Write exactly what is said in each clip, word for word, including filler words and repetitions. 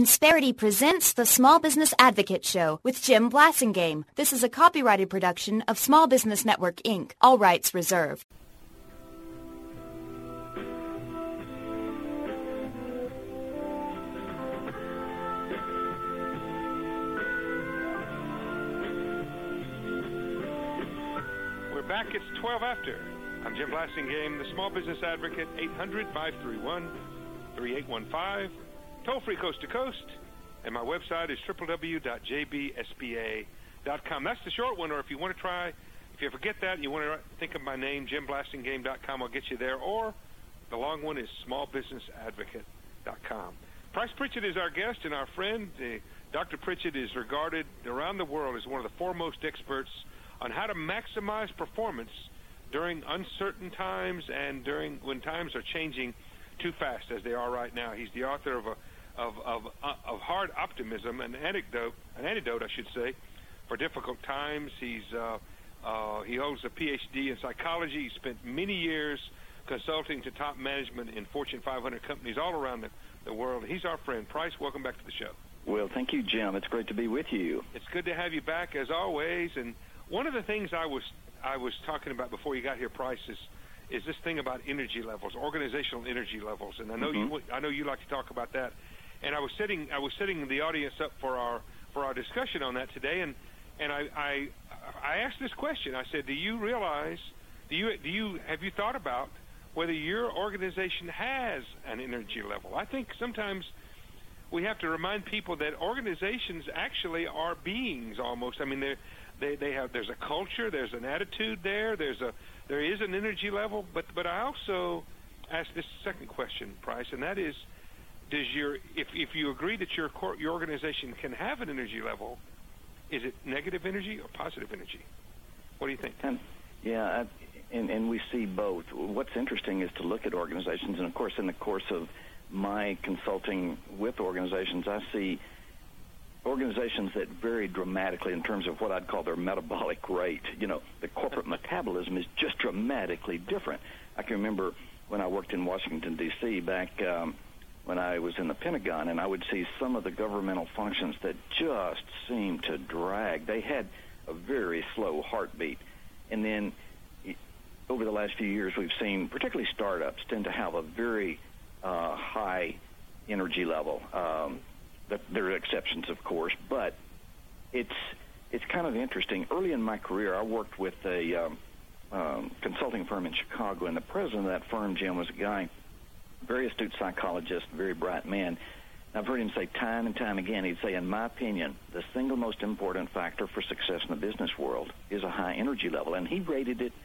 Insperity presents the Small Business Advocate Show with Jim Blasingame. This is a copyrighted production of Small Business Network, Incorporated. All rights reserved. We're back. It's twelve after. I'm Jim Blasingame, the Small Business Advocate, eight hundred, five three one, three eight one five. Toll-free coast to coast, and my website is w w w dot j b s b a dot com. That's the short one, or if you want to try, if you forget that and you want to think of my name, jim blasingame dot com, I'll get you there, or the long one is small business advocate dot com. Price Pritchett is our guest and our friend. Uh, Doctor Pritchett is regarded around the world as one of the foremost experts on how to maximize performance during uncertain times and during when times are changing too fast as they are right now. He's the author of a Of, of of hard optimism, an anecdote, an antidote, I should say, for difficult times. He's uh, uh, he holds a P H D in psychology. He spent many years consulting to top management in Fortune five hundred companies all around the, the world. He's our friend. Price, welcome back to the show. Well, thank you, Jim. It's great to be with you. It's good to have you back as always. And one of the things I was I was talking about before you got here, Price, is is this thing about energy levels, organizational energy levels. And I know mm-hmm. you I know you like to talk about that. And I was setting I was setting the audience up for our for our discussion on that today, and and I I, I asked this question. I said, do you realize do you do you have you thought about whether your organization has an energy level? I think sometimes we have to remind people that organizations actually are beings almost. I mean, they they they have there's a culture, there's an attitude there, there's a there is an energy level. But but I also asked this second question, Price, and that is, does your if if you agree that your your organization can have an energy level, is it negative energy or positive energy? What do you think? Um, yeah, and and we see both. What's interesting is to look at organizations, and of course, in the course of my consulting with organizations, I see organizations that vary dramatically in terms of what I'd call their metabolic rate. You know, the corporate metabolism is just dramatically different. I can remember when I worked in Washington, D C back um, when I was in the Pentagon, and I would see some of the governmental functions that just seemed to drag. They had a very slow heartbeat. And then over the last few years, we've seen particularly startups tend to have a very uh, high energy level. Um, there are exceptions, of course, but it's it's kind of interesting. Early in my career, I worked with a um, um, consulting firm in Chicago, and the president of that firm, Jim, was a guy, very astute psychologist, very bright man. I've heard him say time and time again, he'd say, in my opinion, the single most important factor for success in the business world is a high energy level. And he rated it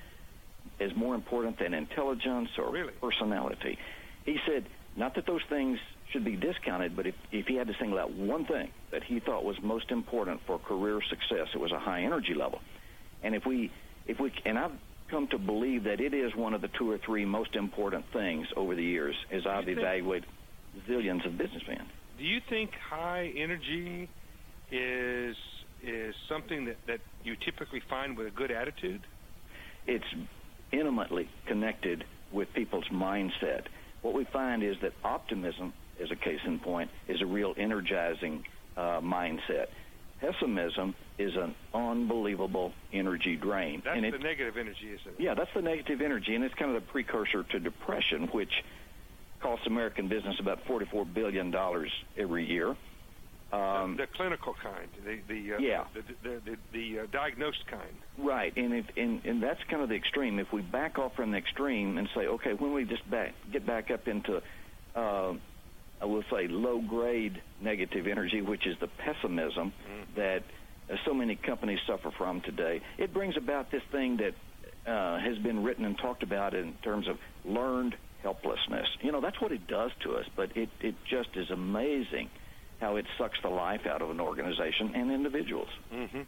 as more important than intelligence or really? personality. He said, not that those things should be discounted, but if, if he had to single out one thing that he thought was most important for career success, it was a high energy level. And if we, if we, and I've come to believe that it is one of the two or three most important things over the years as I've evaluated zillions of businessmen. Do you think high energy is is something that, that you typically find with a good attitude? It's intimately connected with people's mindset. What we find is that optimism, as a case in point, is a real energizing uh, mindset. Pessimism is an unbelievable energy drain. That's and it, the negative energy, isn't it? Yeah, that's the negative energy, and it's kind of the precursor to depression, which costs American business about forty-four billion dollars every year. Um, the, the clinical kind, the the uh, yeah. the, the, the, the uh, diagnosed kind. Right, and, if, and and that's kind of the extreme. If we back off from the extreme and say, okay, when we just back, get back up into, uh, I will say, low-grade negative energy, which is the pessimism mm. that uh, so many companies suffer from today, it brings about this thing that uh, has been written and talked about in terms of learned helplessness. You know, that's what it does to us, but it, it just is amazing how it sucks the life out of an organization and individuals. Mm-hmm.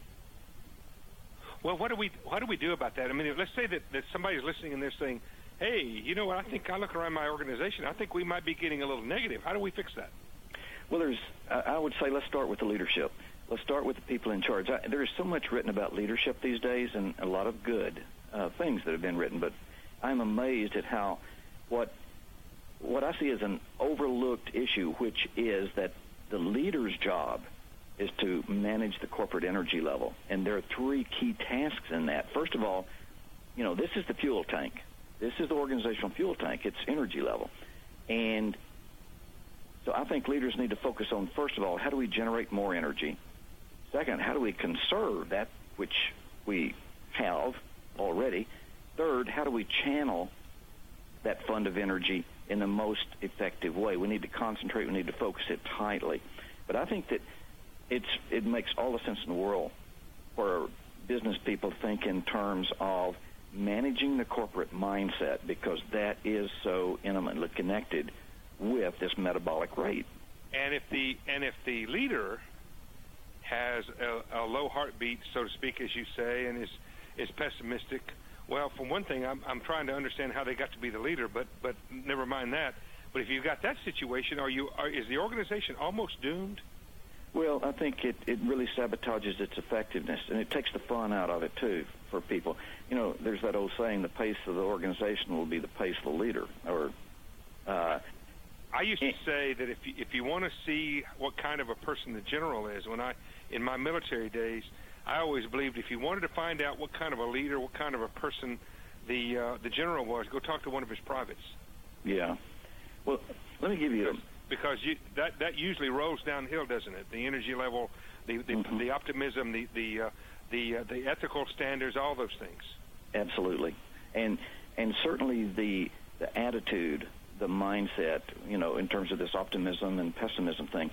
Well, what do we what do we do about that? I mean, let's say that, that somebody's listening and they're saying, hey, you know what, I think I look around my organization, I think we might be getting a little negative. How do we fix that? Well, there's, I would say let's start with the leadership. Let's start with the people in charge. I, there is so much written about leadership these days and a lot of good uh, things that have been written, but I'm amazed at how what what I see as an overlooked issue, which is that the leader's job is to manage the corporate energy level. And there are three key tasks in that. First of all, you know, this is the fuel tank. This is the organizational fuel tank. It's energy level. And so I think leaders need to focus on, first of all, how do we generate more energy? Second, how do we conserve that which we have already? Third, how do we channel that fund of energy in the most effective way? We need to concentrate. We need to focus it tightly. But I think that it's it makes all the sense in the world for business people to think in terms of managing the corporate mindset, because that is so intimately connected with this metabolic rate. And if the and if the leader has a, a low heartbeat, so to speak, as you say, and is is pessimistic, well, for one thing, I'm I'm trying to understand how they got to be the leader, but but never mind that. But if you've got that situation, are you are, is the organization almost doomed? Well, I think it, it really sabotages its effectiveness, and it takes the fun out of it, too, for people. You know, there's that old saying, the pace of the organization will be the pace of the leader. Or, uh, I used to say that if you, if you want to see what kind of a person the general is, when I, in my military days, I always believed if you wanted to find out what kind of a leader, what kind of a person the uh, the general was, go talk to one of his privates. Yeah. Well, let me give you... Because, because you, that, that usually rolls downhill, doesn't it? The energy level, the the, mm-hmm. the optimism, the the uh, the, uh, the ethical standards, all those things. Absolutely. And and certainly the the attitude, the mindset, you know, in terms of this optimism and pessimism thing,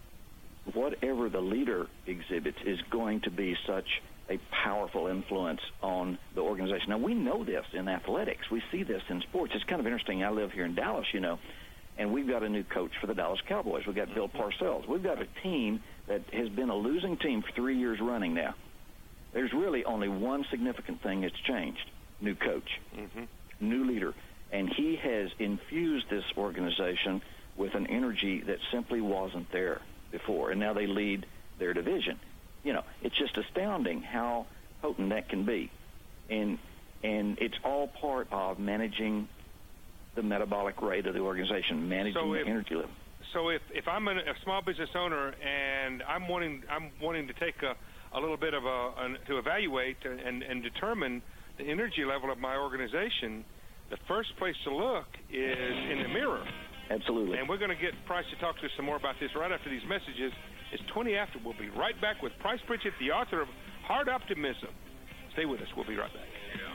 whatever the leader exhibits is going to be such a powerful influence on the organization. Now, we know this in athletics. We see this in sports. It's kind of interesting. I live here in Dallas, you know, and we've got a new coach for the Dallas Cowboys. We've got Bill Parcells. We've got a team that has been a losing team for three years running now. There's really only one significant thing that's changed: new coach, mm-hmm. new leader. And he has infused this organization with an energy that simply wasn't there before, and now they lead their division. You know, it's just astounding how potent that can be. And and it's all part of managing the metabolic rate of the organization, managing so if, the energy level. So if, if I'm a, a small business owner and I'm wanting I'm wanting to take a, a little bit of a, a to evaluate and, and determine the energy level of my organization, the first place to look is in the mirror. Absolutely. And we're going to get Price to talk to us some more about this right after these messages. It's twenty after. We'll be right back with Price Pritchett, the author of Hard Optimism. Stay with us. We'll be right back.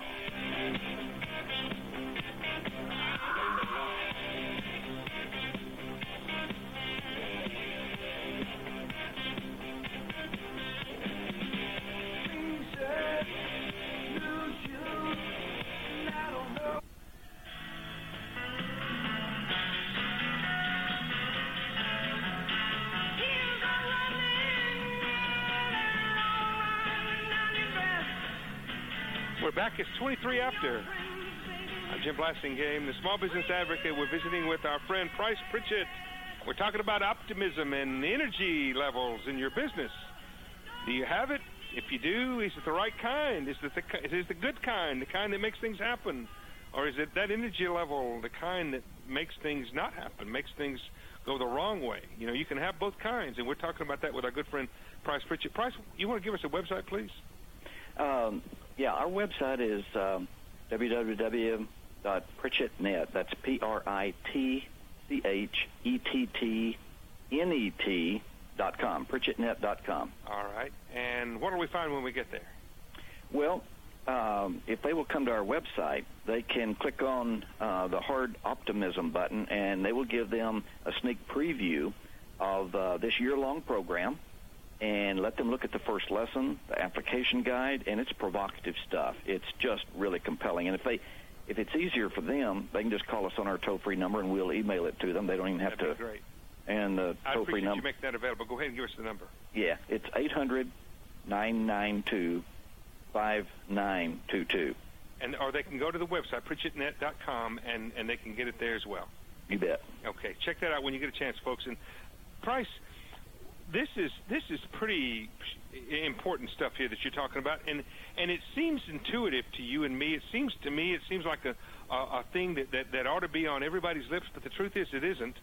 We're back. It's twenty-three after. I'm Jim Blasingame, the Small Business Advocate. We're visiting with our friend Price Pritchett. We're talking about optimism and energy levels in your business. Do you have it? If you do, is it the right kind? Is it the, is it the good kind, the kind that makes things happen? Or is it that energy level, the kind that makes things not happen, makes things go the wrong way? You know, you can have both kinds, and we're talking about that with our good friend Price Pritchett. Price, you want to give us a website, please? Um, yeah, our website is um, w w w dot pritchett dot net. That's P R I T C H E T T N E T dot com, pritchett net dot com. All right. And what do we find when we get there? Well, um, if they will come to our website, they can click on uh, the Hard Optimism button, and they will give them a sneak preview of uh, this year-long program, and let them look at the first lesson, the application guide, and it's provocative stuff. It's just really compelling. And if they, if it's easier for them, they can just call us on our toll-free number, and we'll email it to them. They don't even have That'd to. Be great. And the toll-free number. I appreciate you making that available. Go ahead and give us the number. Yeah, it's eight hundred, nine nine two, five nine two two. And or they can go to the website, pritchett net dot com, and, and they can get it there as well. You bet. Okay, check that out when you get a chance, folks. And Price, This is this is pretty important stuff here that you're talking about, and and it seems intuitive to you and me. It seems to me, it seems like a a, a thing that, that, that ought to be on everybody's lips, but the truth is, it isn't.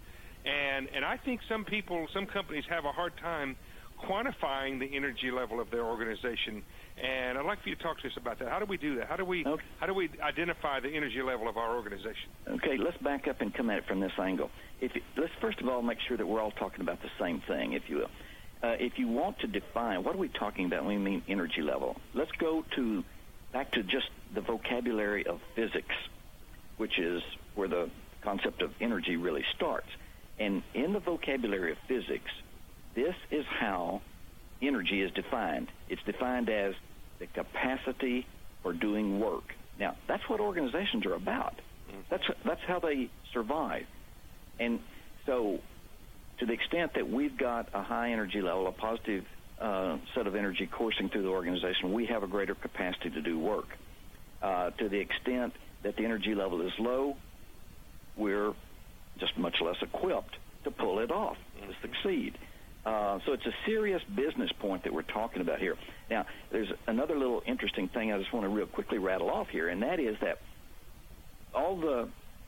And and I think some people, some companies have a hard time quantifying the energy level of their organization. And I'd like for you to talk to us about that. How do we do that? How do we okay. how do we identify the energy level of our organization? Okay, let's back up and come at it from this angle. If you, let's first of all make sure that we're all talking about the same thing, if you will. Uh, if you want to define, what are we talking about when we mean energy level? Let's go to back to just the vocabulary of physics, which is where the concept of energy really starts. And in the vocabulary of physics, this is how energy is defined. It's defined as the capacity for doing work. Now, that's what organizations are about. That's that's how they survive. And so, to the extent that we've got a high energy level, a positive uh, set of energy coursing through the organization, we have a greater capacity to do work. Uh, to the extent that the energy level is low, we're just much less equipped to pull it off, to succeed. Uh, so it's a serious business point that we're talking about here. Now, there's another little interesting thing I just want to real quickly rattle off here, and that is that all the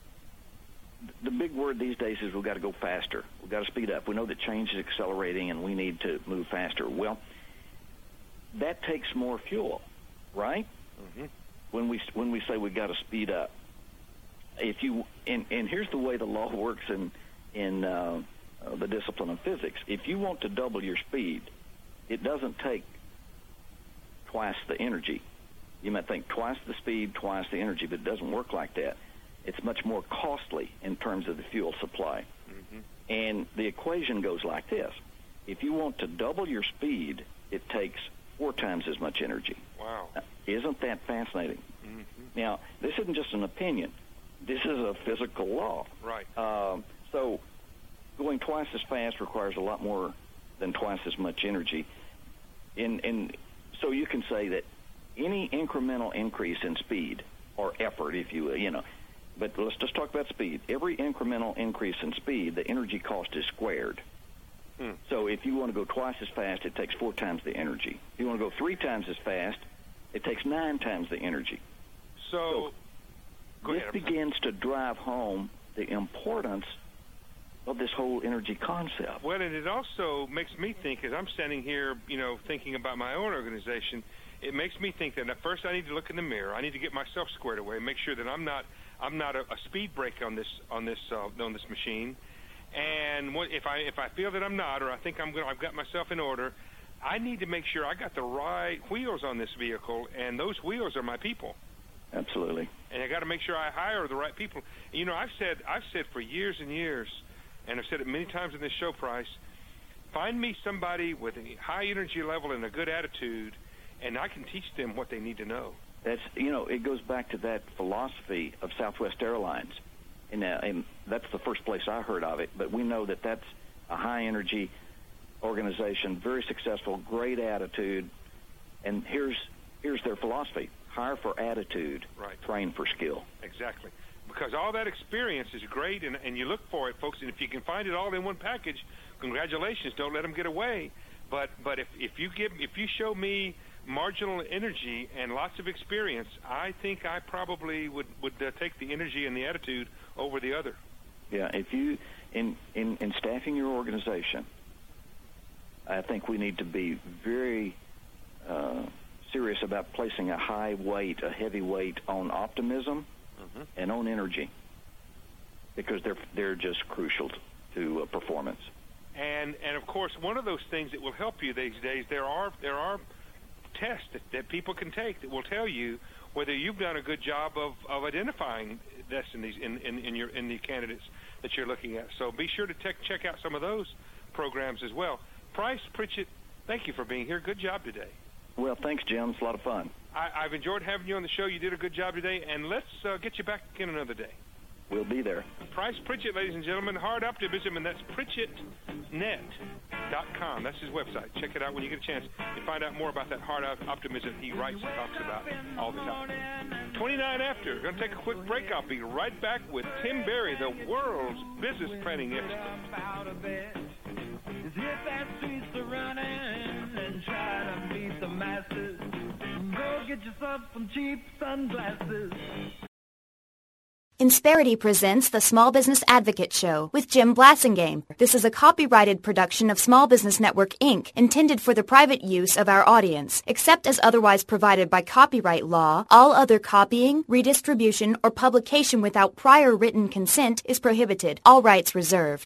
the big word these days is we've got to go faster. We've got to speed up. We know that change is accelerating, and we need to move faster. Well, that takes more fuel, right? Mm-hmm. When we when we say we've got to speed up, if you and, and here's the way the law works in in uh, uh, the discipline of physics. If you want to double your speed, it doesn't take twice the energy. You might think twice the speed, twice the energy, but it doesn't work like that. It's much more costly in terms of the fuel supply. Mm-hmm. And the equation goes like this. If you want to double your speed, it takes four times as much energy. Wow. Now, isn't that fascinating? Mm-hmm. Now, this isn't just an opinion. This is a physical law. Right. Um, so going twice as fast requires a lot more than twice as much energy. In, in, so you can say that any incremental increase in speed or effort, if you will, you know, but let's just talk about speed. Every incremental increase in speed, the energy cost is squared. Hmm. So if you want to go twice as fast, it takes four times the energy. If you want to go three times as fast, it takes nine times the energy. So, so this begins to drive home the importance of this whole energy concept. Well, and it also makes me think, as I'm standing here, you know, thinking about my own organization, it makes me think that at first I need to look in the mirror. I need to get myself squared away, make sure that I'm not I'm not a, a speed break on this on this uh, on this machine. And what, if I if I feel that I'm not, or I think I'm going, I've got myself in order, I need to make sure I got the right wheels on this vehicle, and those wheels are my people. Absolutely. And I got to make sure I hire the right people. You know, I've said I've said for years and years, and I've said it many times in this show, Price, find me somebody with a high energy level and a good attitude, and I can teach them what they need to know. That's, you know, it goes back to that philosophy of Southwest Airlines. And, uh, and that's the first place I heard of it. But we know that that's a high-energy organization, very successful, great attitude. And here's here's their philosophy. Hire for attitude, right. Train for skill. Exactly. Because all that experience is great, and, and you look for it, folks. And if you can find it all in one package, congratulations. Don't let them get away. But but if, if you give if you show me marginal energy and lots of experience, I think I probably would, would uh, take the energy and the attitude over the other. Yeah, if you, in, in, in staffing your organization, I think we need to be very uh, serious about placing a high weight, a heavy weight on optimism mm-hmm. and on energy, because they're they're just crucial to uh, performance. And and of course, one of those things that will help you these days, there are there are tests that, that people can take that will tell you whether you've done a good job of, of identifying this in these in, in, in your in the candidates that you're looking at. So be sure to te- check out some of those programs as well. Price Pritchett, thank you for being here. Good job today. Well, thanks, Jim. It's a lot of fun. I, I've enjoyed having you on the show. You did a good job today, and let's uh, get you back again another day. We'll be there. Price Pritchett, ladies and gentlemen, Hard Optimism, and that's Pritchett Net dot com. That's his website. Check it out when you get a chance and find out more about that hard optimism he writes and talks about all the time. twenty-nine after. We're going to take a quick break. I'll be right back with Tim Berry, the world's business planning expert. Hit that streets to running and try to beat the masses. Go get yourself some cheap sunglasses. Insperity presents the Small Business Advocate Show with Jim Blasingame. This is a copyrighted production of Small Business Network, Incorporated, intended for the private use of our audience. Except as otherwise provided by copyright law, all other copying, redistribution, or publication without prior written consent is prohibited. All rights reserved.